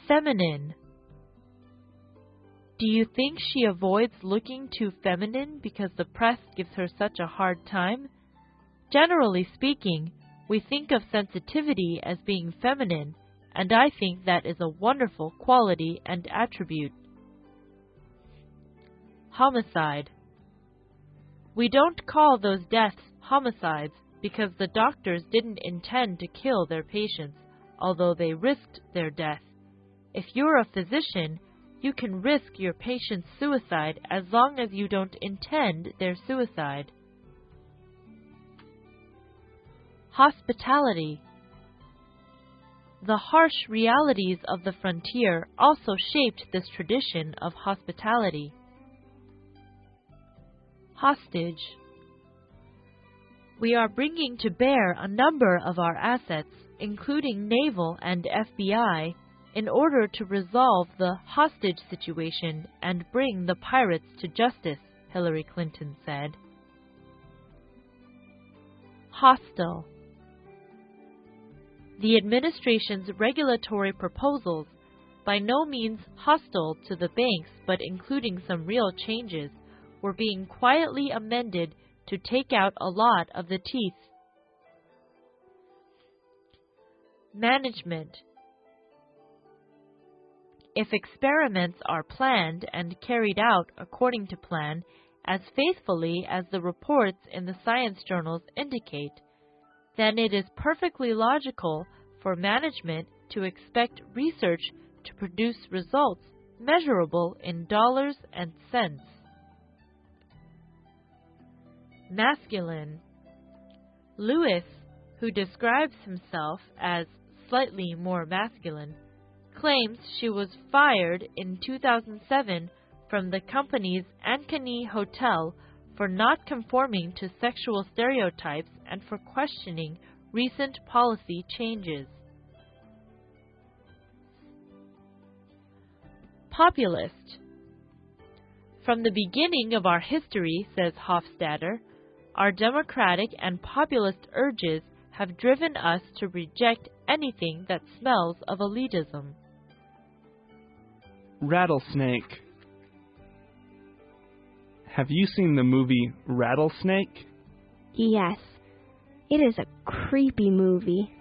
Feminine. Do you think she avoids looking too feminine because the press gives her such a hard time? Generally speaking, we think of sensitivity as being feminine, and I think that is a wonderful quality and attribute. Homicide. We don't call those deaths homicides because the doctors didn't intend to kill their patients, although they risked their death. If you're a physician, you can risk your patient's suicide as long as you don't intend their suicide. Hospitality. The harsh realities of the frontier also shaped this tradition of hospitality. Hostage. We are bringing to bear a number of our assets, including naval and FBI, in order to resolve the hostage situation and bring the pirates to justice, Hillary Clinton said. Hostile. The administration's regulatory proposals, by no means hostile to the banks but including some real changes, were being quietly amended to take out a lot of the teeth. Management. If experiments are planned and carried out according to plan, as faithfully as the reports in the science journals indicate, then it is perfectly logical for management to expect research to produce results measurable in dollars and cents. Masculine. Lewis, who describes himself as slightly more masculine, claims she was fired in 2007 from the company's Ankeny Hotel for not conforming to sexual stereotypes and for questioning recent policy changes. Populist. From the beginning of our history, says Hofstadter, our democratic and populist urges have driven us to reject anything that smells of elitism. Rattlesnake. Have you seen the movie Rattlesnake? Yes. It is a creepy movie.